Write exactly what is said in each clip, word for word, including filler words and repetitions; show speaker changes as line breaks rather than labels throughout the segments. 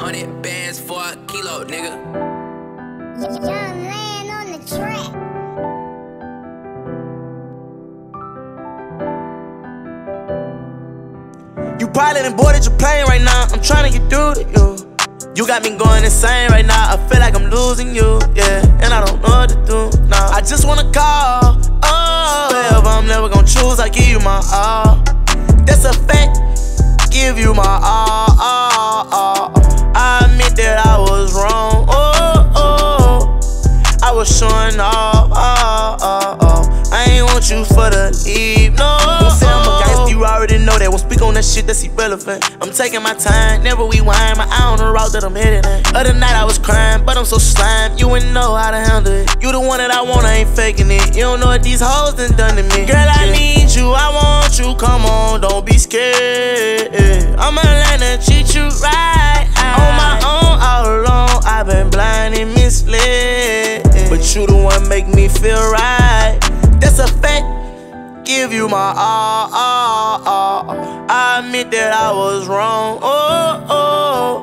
Hundred bands for a kilo, nigga.
Young land on the track.
You probably done boarded your plane right now. I'm trying to get through to you. You got me going insane right now. I feel like I'm losing you, yeah. And I don't know what to do now. I just wanna call, oh, wherever I'm never gonna choose. I give you my all. That's a fact. Give you my all, all, all. I admit that I was wrong. Oh, oh, I was showing off. Oh, oh, oh. I ain't want you for the leave, no. Don't say I'm a gangster, you already know that. Won't speak on that shit that's irrelevant. I'm taking my time, never rewind. My eye on the route that I'm headed in. Other night I was crying, but I'm so slime. You wouldn't know how to handle it. You the one that I want, I ain't faking it. You don't know what these hoes done done to me. Girl, I need you, I want you, come on, don't be scared. I'ma learn to treat you right. On my own, all alone, I've been blind and misled. But you the one make me feel right. That's a fact. Give you my all, all, all. I admit that I was wrong. Oh, oh,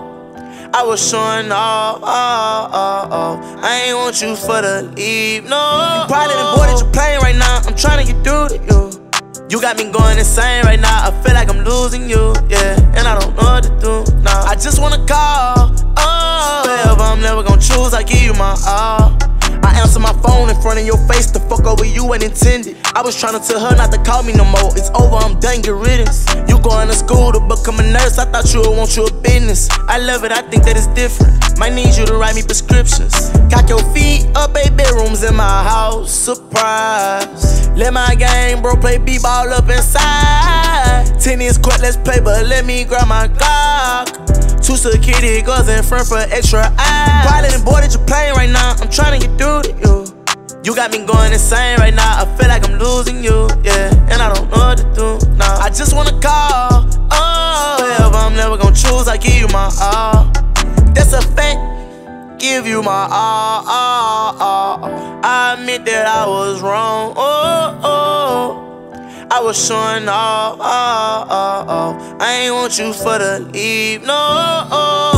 I was showing off. Oh, oh, oh. I ain't want you for the leave, no. You probably done boarded your plane right now. I'm trying to get through to you. You got me going insane right now. I feel like I'm losing you, yeah. And I don't know what to do now. I just wanna call, oh, wherever I'm never gonna choose. I give you my all. I answer my phone in front of your face. The fuck over you ain't intended. I was trying to tell her not to call me no more. It's over, I'm done, get riddance. You going to school to become a nurse. I thought you would want your business. I love it, I think that it's different. Might need you to write me prescriptions. Cock your feet up, eight bedrooms in my house. Surprise. Let my gang bro play b-ball up inside. Tennis court, let's play, but let me grab my Glock. Two security guards in front for extra eyes. Probably done boarded your plane right now. I'm trying to get through to you. You got me going insane right now. I feel like I'm losing you, yeah. And I don't know what to do now. I just wanna call, oh, wherever I'm never gonna choose. I give you my all. That's a fact. Give you my all, all, all. I admit that I was wrong. Oh, oh, I was showing off. Oh, oh, oh. I ain't want you for the leave, no.